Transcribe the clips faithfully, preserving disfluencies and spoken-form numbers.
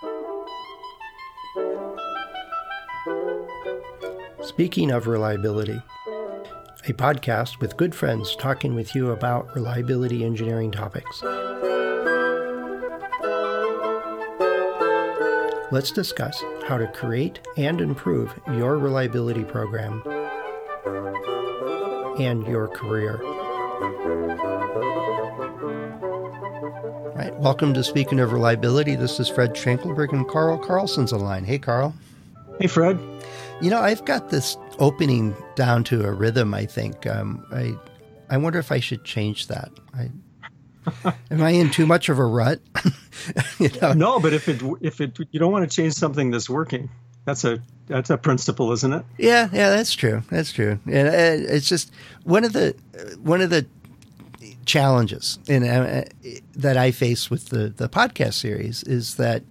Speaking of reliability, a podcast with good friends talking with you about reliability engineering topics. Let's discuss how to create and improve your reliability program and your career. All right, welcome to Speaking of Reliability. This is Fred Schenkelberg and Carl Carlson's online. Hey, Carl. Hey, Fred. You know, I've got this opening down to a rhythm, I think. Um, I I wonder if I should change that. I, am I in too much of a rut? you know? No, but if it if it you don't want to change something that's working, that's a that's a principle, isn't it? Yeah, yeah, that's true. That's true. And it's just one of the one of the challenges in, uh, that I face with the the podcast series is that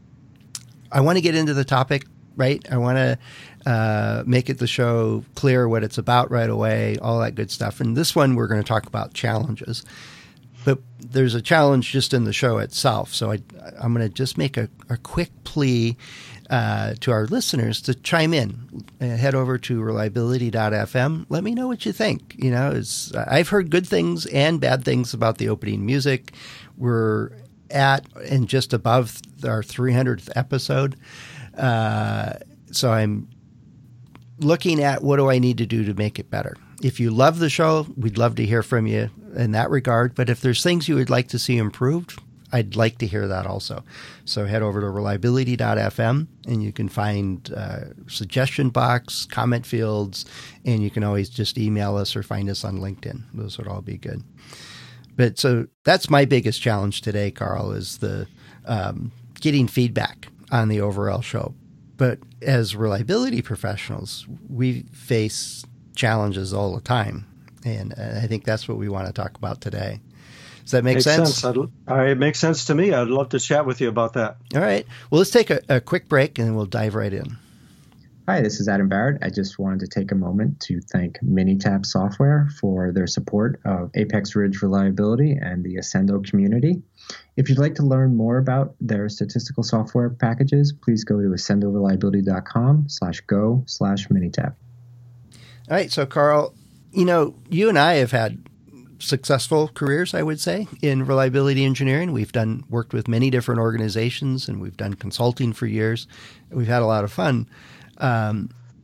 I want to get into the topic, right? I want to uh, make it the show clear what it's about right away, all that good stuff. And this one, we're going to talk about challenges. But there's a challenge just in the show itself. So I, I'm going to just make a, a quick plea uh, to our listeners to chime in. Uh, head over to reliability dot f m. Let me know what you think. You know, it's, I've heard good things and bad things about the opening music. We're at and just above our three hundredth episode. Uh, so I'm looking at what do I need to do to make it better. If you love the show, we'd love to hear from you in that regard. But if there's things you would like to see improved, I'd like to hear that also. So head over to reliability dot f m and you can find uh, suggestion box, comment fields, and you can always just email us or find us on LinkedIn. Those would all be good. But so that's my biggest challenge today, Carl, is the um, getting feedback on the overall show. But as reliability professionals, we face challenges all the time. And I think that's what we want to talk about today. Does that make makes sense? sense. I'd, it makes sense to me. I'd love to chat with you about that. All right. Well, let's take a, a quick break and then we'll dive right in. Hi, this is Adam Barrett. I just wanted to take a moment to thank Minitab Software for their support of Apex Ridge Reliability and the Ascendo community. If you'd like to learn more about their statistical software packages, please go to ascendo reliability dot com slash go slash Minitab. All right. So, Carl, you know, you and I have had successful careers, I would say, in reliability engineering. We've done worked with many different organizations and we've done consulting for years. We've had a lot of fun. Um,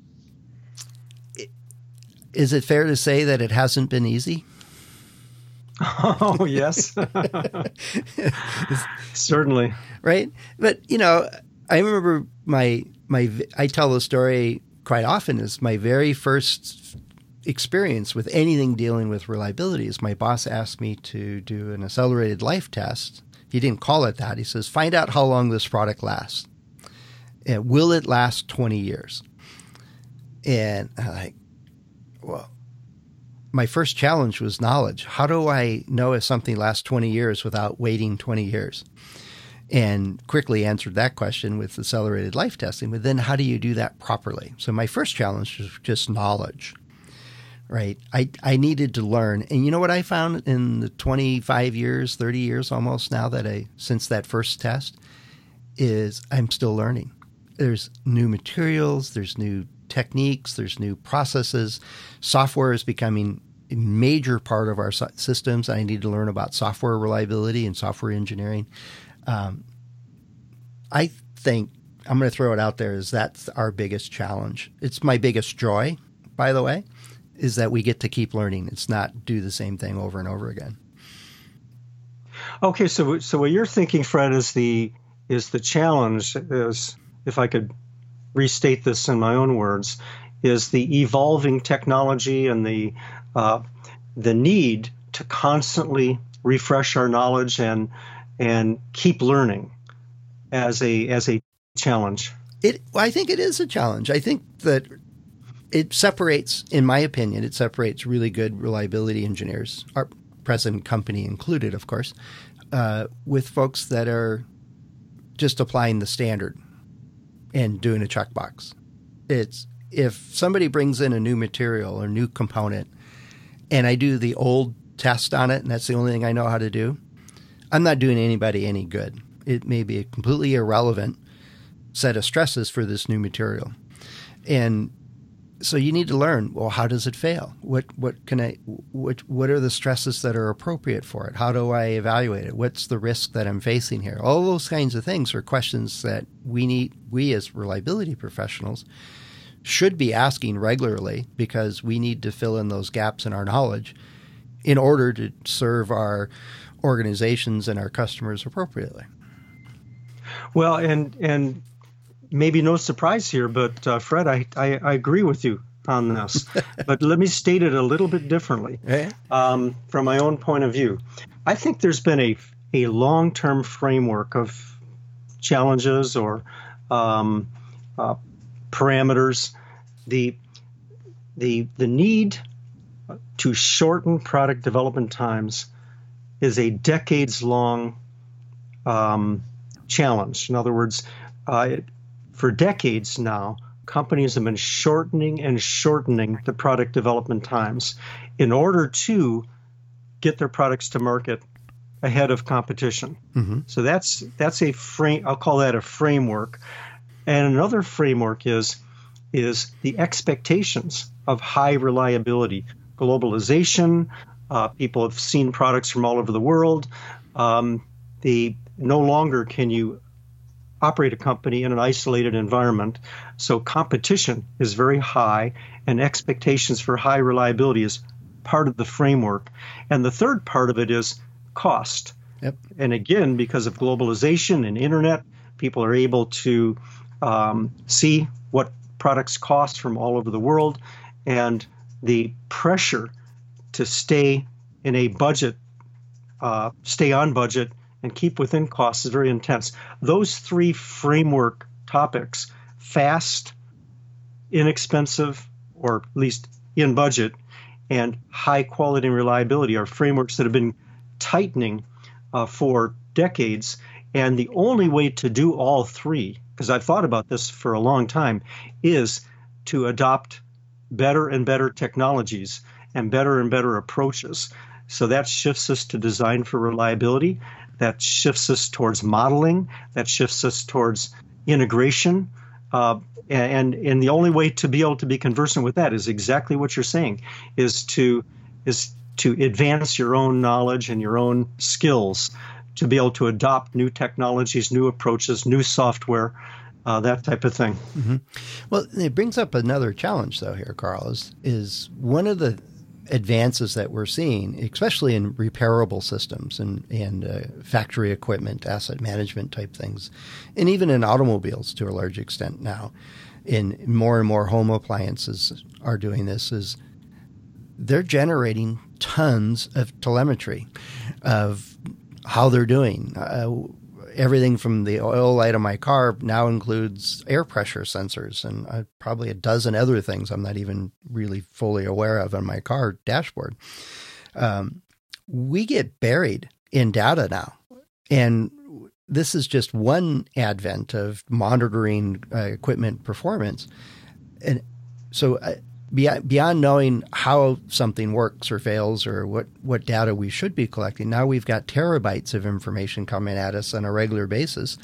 is it fair to say that it hasn't been easy? Oh, yes. Certainly. Right. But, you know, I remember my, my, I tell the story quite often is my very first experience with anything dealing with reliability is my boss asked me to do an accelerated life test. He didn't call it that. He says, find out how long this product lasts. And will it last twenty years? And I'm like, well, my first challenge was knowledge. How do I know if something lasts twenty years without waiting twenty years? And quickly answered that question with accelerated life testing. But then how do you do that properly? So my first challenge was just knowledge, right? I, I needed to learn. And you know what I found in the twenty-five years, thirty years almost now that I, since that first test, is I'm still learning. There's new materials, there's new techniques, there's new processes. Software is becoming a major part of our systems. I need to learn about software reliability and software engineering. Um, I think, I'm going to throw it out there, is that's our biggest challenge. It's my biggest joy, by the way, is that we get to keep learning. It's not do the same thing over and over again. Okay, so so what you're thinking, Fred, is the is the challenge is, if I could restate this in my own words, is the evolving technology and the uh, the need to constantly refresh our knowledge and and keep learning as a as a challenge. It, I think it is a challenge. I think that it separates, in my opinion, it separates really good reliability engineers, our present company included, of course, uh, with folks that are just applying the standard and doing a checkbox. It's if somebody brings in a new material or new component and I do the old test on it and that's the only thing I know how to do, I'm not doing anybody any good. it may be a completely irrelevant set of stresses for this new material. And so you need to learn, well, how does it fail? What what can I what what are the stresses that are appropriate for it? How do I evaluate it? What's the risk that I'm facing here? All those kinds of things are questions that we need we as reliability professionals should be asking regularly, because we need to fill in those gaps in our knowledge in order to serve our organizations and our customers appropriately. Well, and and maybe no surprise here, but uh, Fred, I, I, I agree with you on this. But let me state it a little bit differently um, from my own point of view. I think there's been a, a long-term framework of challenges or um, uh, parameters. The, the, the need to shorten product development times is a decades-long um, challenge. In other words, uh, it, for decades now, companies have been shortening and shortening the product development times in order to get their products to market ahead of competition. Mm-hmm. So that's that's a frame. I'll call that a framework. And another framework is is the expectations of high reliability, globalization. Uh, people have seen products from all over the world. Um, the no longer can you operate a company in an isolated environment. So competition is very high, and expectations for high reliability is part of the framework. And the third part of it is cost. Yep. And again, because of globalization and internet, people are able to um, see what products cost from all over the world, and the pressure to stay in a budget, uh, stay on budget, and keep within costs is very intense. Those three framework topics, fast, inexpensive, or at least in budget, and high quality and reliability, are frameworks that have been tightening uh, for decades. And the only way to do all three, because I've thought about this for a long time, is to adopt better and better technologies and better and better approaches. So that shifts us to design for reliability. That shifts us towards modeling. That shifts us towards integration. Uh, and and the only way to be able to be conversant with that is exactly what you're saying, is to is to advance your own knowledge and your own skills, to be able to adopt new technologies, new approaches, new software, uh, that type of thing. Mm-hmm. Well, it brings up another challenge, though, here, Carl, is, is one of the advances that we're seeing, especially in repairable systems and, and uh, factory equipment, asset management type things, and even in automobiles to a large extent now, in more and more home appliances are doing this, is they're generating tons of telemetry of how they're doing. Uh, everything from the oil light on my car now includes air pressure sensors and uh, probably a dozen other things I'm not even really fully aware of on my car dashboard. Um, we get buried in data now. And this is just one advent of monitoring uh, equipment performance. And so uh, beyond, beyond knowing how something works or fails or what, what data we should be collecting, now we've got terabytes of information coming at us on a regular basis,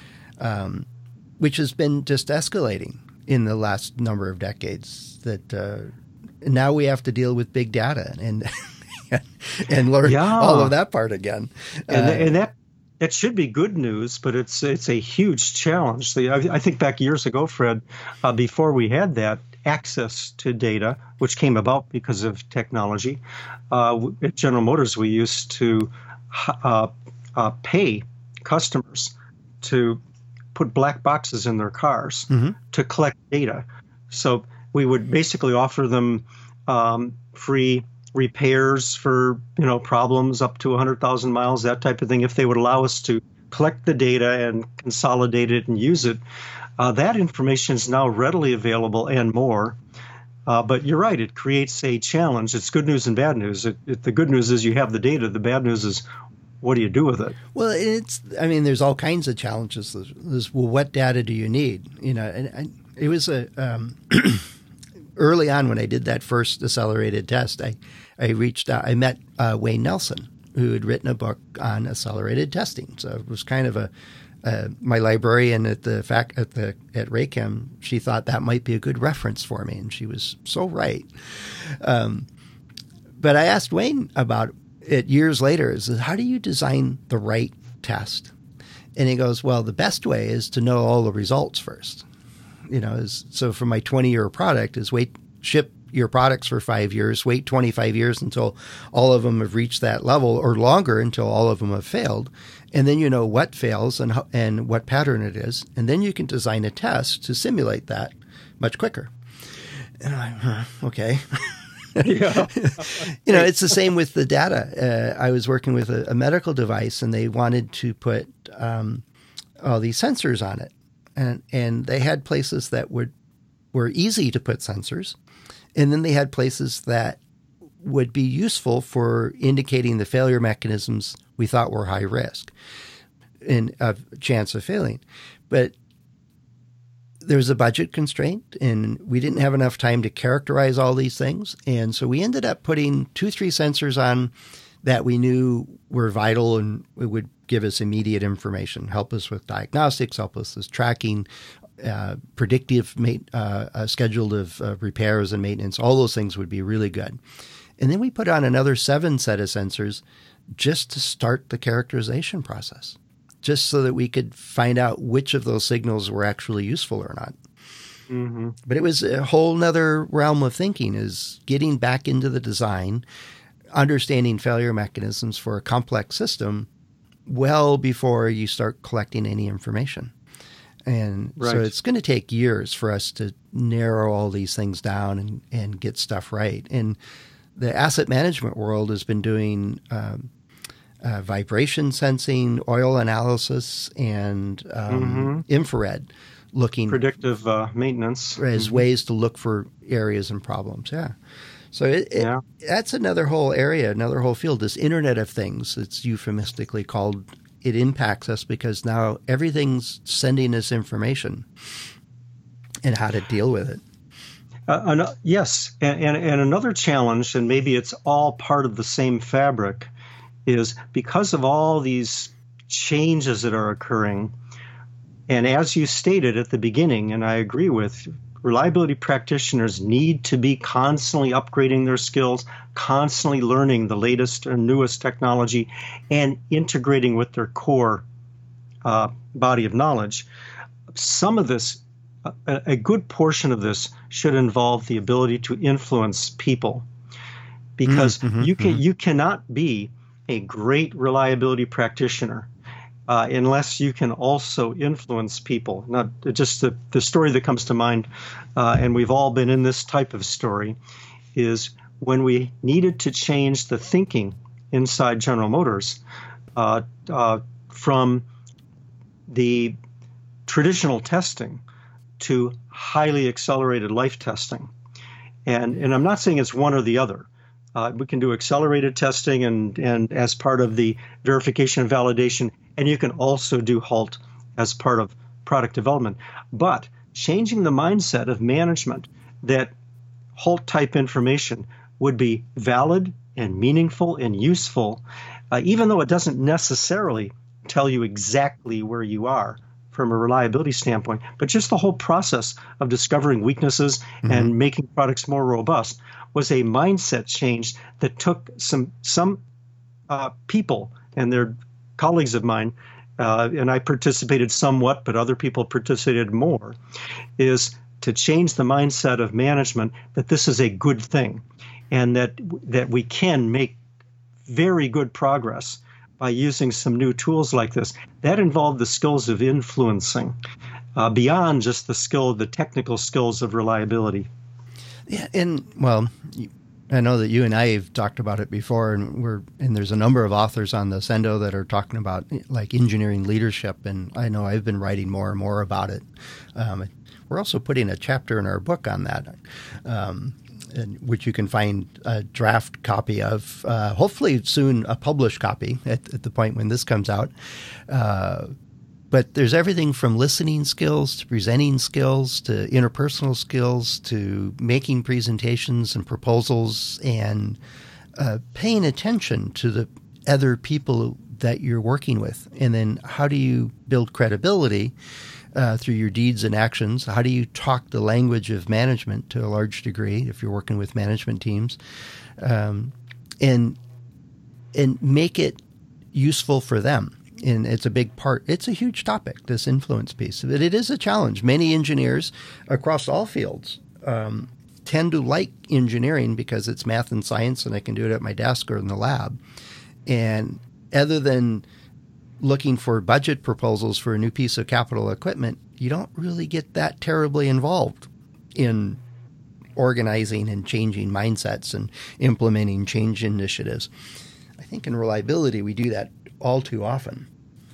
um, which has been just escalating in the last number of decades. That uh, now we have to deal with big data and and learn yeah. all of that part again. And, uh, and that it should be good news, but it's it's a huge challenge. The, I, I think back years ago, Fred, uh, before we had that access to data, which came about because of technology, uh, at General Motors, we used to uh, uh, pay customers to put black boxes in their cars mm-hmm. to collect data. So we would basically offer them um, free repairs for, you know, problems up to one hundred thousand miles, that type of thing, if they would allow us to collect the data and consolidate it and use it. Uh, that information is now readily available and more. Uh, but you're right, it creates a challenge. It's good news and bad news. It, it, the good news is you have the data. The bad news is, what do you do with it? Well, it's, I mean, there's all kinds of challenges. There's, there's well, what data do you need? You know, and, and it was a, um, early on when I did that first accelerated test, I, I reached out, I met uh, Wayne Nelson who had written a book on accelerated testing. So it was kind of a uh, my librarian at the fac at the at Raychem. She thought that might be a good reference for me, and she was so right. Um, but I asked Wayne about it years later. Is how do you design the right test? And he goes, well, the best way is to know all the results first. You know, is, so for my twenty-year product is wait, ship your products for five years, wait twenty-five years until all of them have reached that level, or longer until all of them have failed. And then you know what fails and how, and what pattern it is. And then you can design a test to simulate that much quicker. And I'm like, huh, okay. Yeah. You know, it's the same with the data. Uh, I was working with a, a medical device, and they wanted to put um, all these sensors on it. And and they had places that would were easy to put sensors. And then they had places that would be useful for indicating the failure mechanisms we thought were high risk and a chance of failing. But there was a budget constraint, and we didn't have enough time to characterize all these things. And so we ended up putting two, three sensors on that we knew were vital and it would give us immediate information, help us with diagnostics, help us with tracking, uh, predictive ma- uh, uh, schedule of uh, repairs and maintenance. All those things would be really good. And then we put on another seven set of sensors just to start the characterization process, just so that we could find out which of those signals were actually useful or not. Mm-hmm. But it was a whole nother realm of thinking, is getting back into the design, understanding failure mechanisms for a complex system well before you start collecting any information. And right. So it's going to take years for us to narrow all these things down and, and get stuff right. And the asset management world has been doing um, uh, vibration sensing, oil analysis, and um, mm-hmm. infrared looking. Predictive uh, maintenance. As mm-hmm. ways to look for areas and problems, yeah. So it, it, yeah. that's another whole area, another whole field, this Internet of Things. It's euphemistically called. It impacts us because now everything's sending us information and how to deal with it. Uh, an, yes, and, and, and another challenge, and maybe it's all part of the same fabric, is because of all these changes that are occurring, and as you stated at the beginning, and I agree with, reliability practitioners need to be constantly upgrading their skills, constantly learning the latest and newest technology, and integrating with their core uh, body of knowledge. Some of this, a, a good portion of this, should involve the ability to influence people, because mm-hmm, you can mm-hmm. you cannot be a great reliability practitioner Uh, unless you can also influence people. Not just the, the story that comes to mind, uh, and we've all been in this type of story, is when we needed to change the thinking inside General Motors uh, uh, from the traditional testing to highly accelerated life testing. And, and I'm not saying it's one or the other. Uh, we can do accelerated testing and, and as part of the verification and validation, and you can also do HALT as part of product development. But changing the mindset of management that HALT type information would be valid and meaningful and useful, uh, even though it doesn't necessarily tell you exactly where you are from a reliability standpoint, but just the whole process of discovering weaknesses mm-hmm. and making products more robust was a mindset change that took some some uh, people and their colleagues of mine, uh, and I participated somewhat, but other people participated more, is to change the mindset of management that this is a good thing and that that we can make very good progress by using some new tools like this. That involved the skills of influencing uh, beyond just the skill, the technical skills of reliability. Yeah, and well, I know that you and I have talked about it before, and we're and there's a number of authors on the Sendo that are talking about like engineering leadership, and I know I've been writing more and more about it. Um, we're also putting a chapter in our book on that, um, and, which you can find a draft copy of, uh, hopefully soon a published copy at, at the point when this comes out. Uh, But there's everything from listening skills to presenting skills to interpersonal skills to making presentations and proposals and uh, paying attention to the other people that you're working with? And then how do you build credibility uh, through your deeds and actions? How do you talk the language of management to a large degree if you're working with management teams? Um, and and make it useful for them. And it's a big part. It's a huge topic, this influence piece. But it is a challenge. Many engineers across all fields um, tend to like engineering because it's math and science, and I can do it at my desk or in the lab. And other than looking for budget proposals for a new piece of capital equipment, you don't really get that terribly involved in organizing and changing mindsets and implementing change initiatives. I think in reliability, we do that all too often.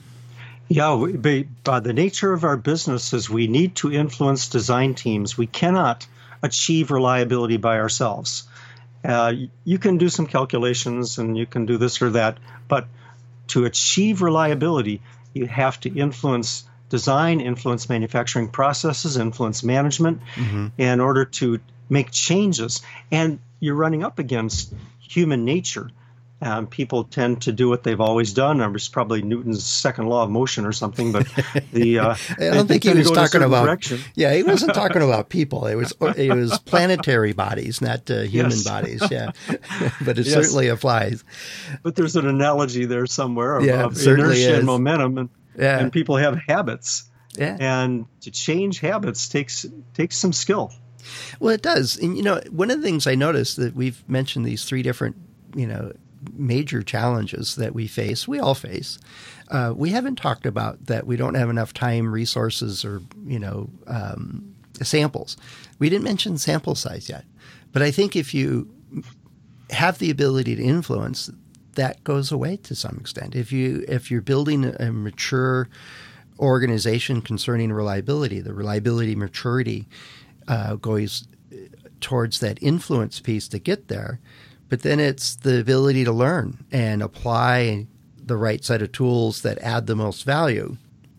Yeah, we, by the nature of our business is we need to influence design teams. We cannot achieve reliability by ourselves. Uh, you can do some calculations and you can do this or that, but to achieve reliability, you have to influence design, influence manufacturing processes, influence management mm-hmm. in order to make changes. And you're running up against human nature. Um, people tend to do what they've always done. It's probably Newton's second law of motion or something. But the uh, I don't think he was talking about. Direction. Yeah, he wasn't talking about people. It was it was planetary bodies, not uh, human yes. bodies. Yeah, but it yes. certainly applies. But there's an analogy there somewhere of, yeah, of inertia is. and momentum, and, yeah. and people have habits. Yeah, and to change habits takes takes some skill. Well, it does. And you know, one of the things I noticed that we've mentioned these three different, you know, major challenges that we face, we all face. Uh, we haven't talked about that we don't have enough time, resources, or, you know, um, samples. We didn't mention sample size yet. But I think if you have the ability to influence, that goes away to some extent. If, you, if you're building a mature organization concerning reliability, the reliability maturity uh, goes towards that influence piece to get there. But then it's the ability to learn and apply the right set of tools that add the most value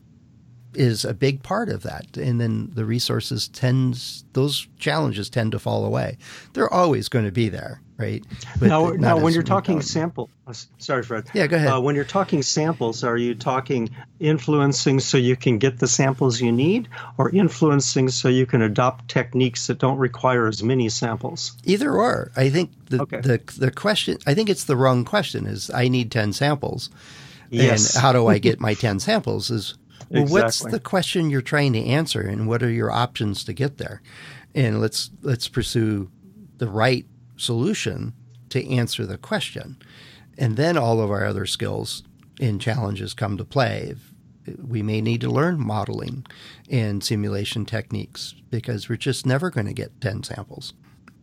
is a big part of that. And then the resources tends, those challenges tend to fall away. They're always going to be there, right? But now, now when you're talking important. sample, sorry, Fred. Yeah, go ahead. Uh, when you're talking samples, are you talking influencing so you can get the samples you need, or influencing so you can adopt techniques that don't require as many samples? Either or. I think the okay. the the question, I think it's the wrong question is I need ten samples. Yes. And how do I get my ten samples is, well, exactly. what's the question you're trying to answer, and what are your options to get there? And let's let's pursue the right solution to answer the question. And then all of our other skills and challenges come to play. We may need to learn modeling and simulation techniques because we're just never going to get ten samples.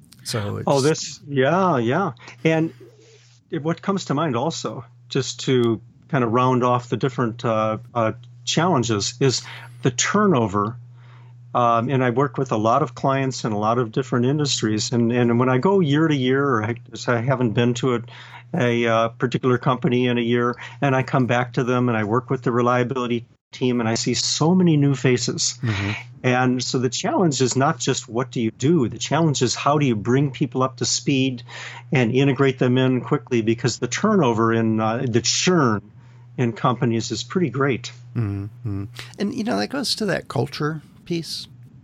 So it's, oh, this, yeah, yeah. And what comes to mind also, just to kind of round off the different uh, uh, challenges, is the turnover. Um, and I work with a lot of clients in a lot of different industries. And, and when I go year to year, or I, I haven't been to a, a uh, particular company in a year, and I come back to them and I work with the reliability team, and I see so many new faces. Mm-hmm. And so the challenge is not just what do you do? The challenge is how do you bring people up to speed and integrate them in quickly, because the turnover in uh, the churn in companies is pretty great. Mm-hmm. And, you know, that goes to that culture piece.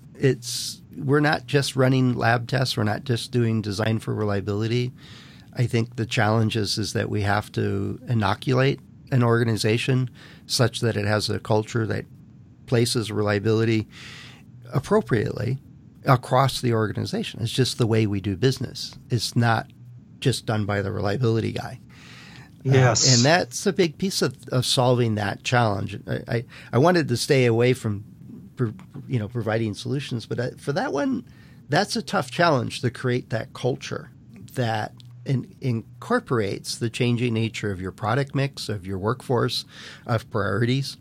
It's we're not just running lab tests. We're not just doing design for reliability. I think the challenge is, is that we have to inoculate an organization such that it has a culture that places reliability appropriately across the organization. It's just the way we do business. It's not just done by the reliability guy. Yes. Uh, and that's a big piece of, of solving that challenge. I, I, I wanted to stay away from, you know, providing solutions, but for that one, that's a tough challenge to create that culture that in, incorporates the changing nature of your product mix, of your workforce, of priorities.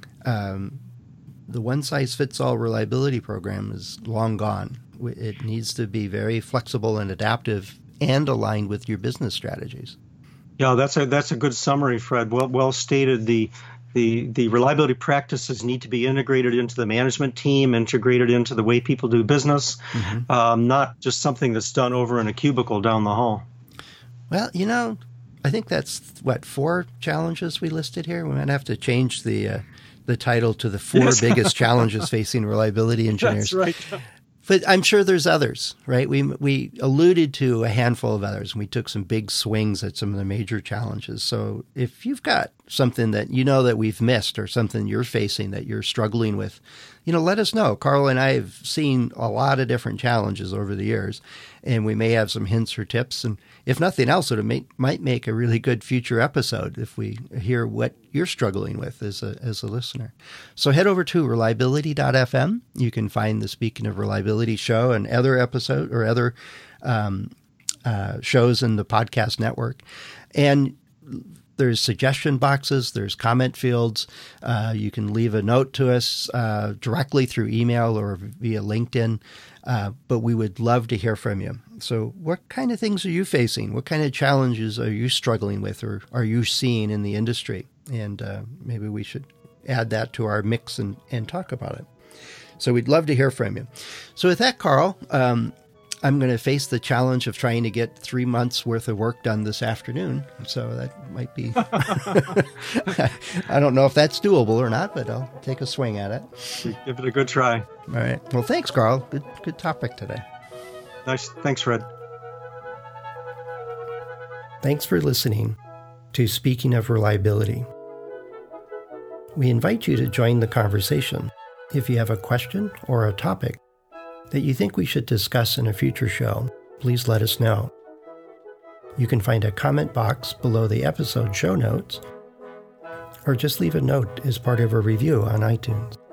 Um, the one-size-fits-all reliability program is long gone. It needs to be very flexible and adaptive and aligned with your business strategies. Yeah, that's a that's a good summary, Fred. Well, well stated. The the the reliability practices need to be integrated into the management team, integrated into the way people do business, mm-hmm. um, not just something that's done over in a cubicle down the hall. Well, you know, I think that's, what, four challenges we listed here? We might have to change the uh, the title to the four yes. biggest challenges facing reliability engineers. That's right. But I'm sure there's others, right? We we alluded to a handful of others, and we took some big swings at some of the major challenges. So if you've got something that you know that we've missed or something you're facing that you're struggling with, you know, let us know. Carl and I have seen a lot of different challenges over the years, and we may have some hints or tips. And if nothing else, it may, might make a really good future episode if we hear what you're struggling with as a as a listener. So head over to reliability dot f m. You can find the Speaking of Reliability show and other episodes or other um, uh, shows in the podcast network. And there's suggestion boxes, there's comment fields. Uh, you can leave a note to us uh, directly through email or via LinkedIn. Uh, but we would love to hear from you. So what kind of things are you facing? What kind of challenges are you struggling with or are you seeing in the industry? And uh, maybe we should add that to our mix and, and talk about it. So we'd love to hear from you. So with that, Carl, um, I'm going to face the challenge of trying to get three months worth of work done this afternoon. So that might be, I don't know if that's doable or not, but I'll take a swing at it. Give it a good try. All right. Well, thanks, Carl. Good, good topic today. Nice. Thanks, Fred. Thanks for listening to Speaking of Reliability. We invite you to join the conversation. If you have a question or a topic that you think we should discuss in a future show, please let us know. You can find a comment box below the episode show notes, or just leave a note as part of a review on iTunes.